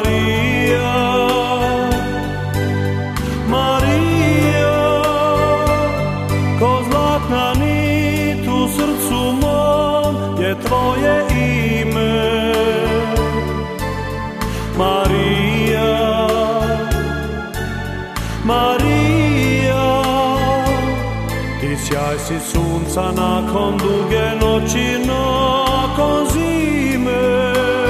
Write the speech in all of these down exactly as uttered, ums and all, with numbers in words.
Marija, Marija, ko zlatna nit u srcu mom je tvoje ime. Marija, Marija, ti sjaj si sunca nakon duge noći, nakon zime.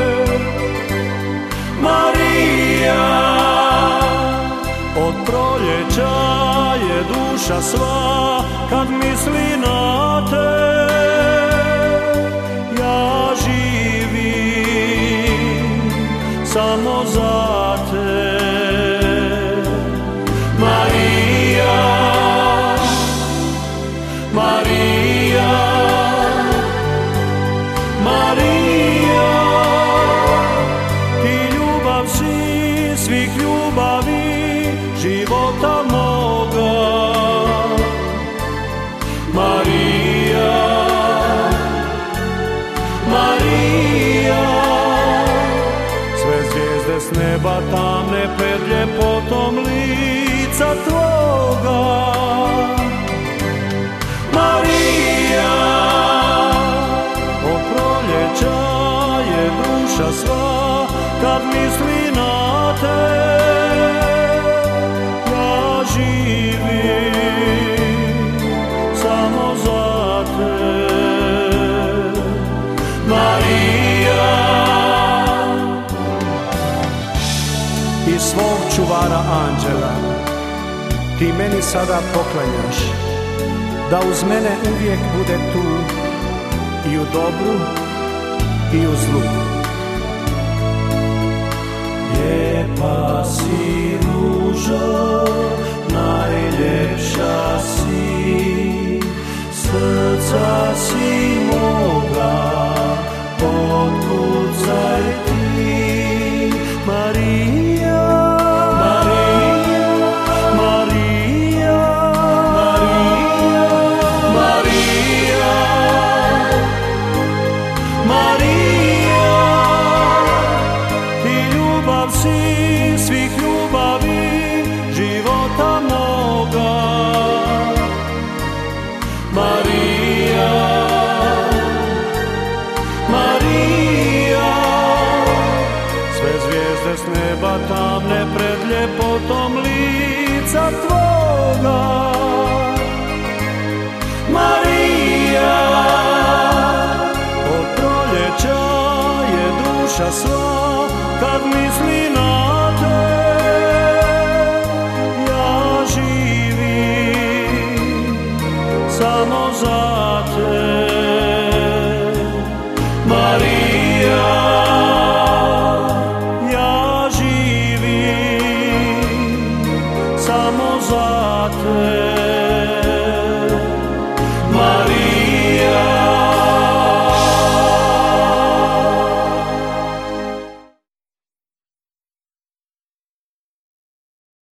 Marija, od proljeća je duša sva kad misli na te. Ja živim samo za te. Marija, Marija, Marija, ti ljubav si svih ljubavi života moga. Marija, Marija, sve zvijezde s neba tamne pred ljepotom lica tvoga. Marija, od proljeća je duša sva kad misli na te. Ja živim samo za te. Marija, iz svog čuvara anđela ti meni sada poklanjaš, da uz mene uvijek bude tu i u dobru i u zlu. lijepa si ružo, najljepša si, srca si moga, otkucaj ti. Marija, Marija, Marija, Marija, Marija, Marija, ti ljubav si svih ljubavi života moga. Marija, Marija, sve zvijezde s neba tamne pred ljepotom lica tvoga. Marija, od proljeća je duša sva kad misli na te.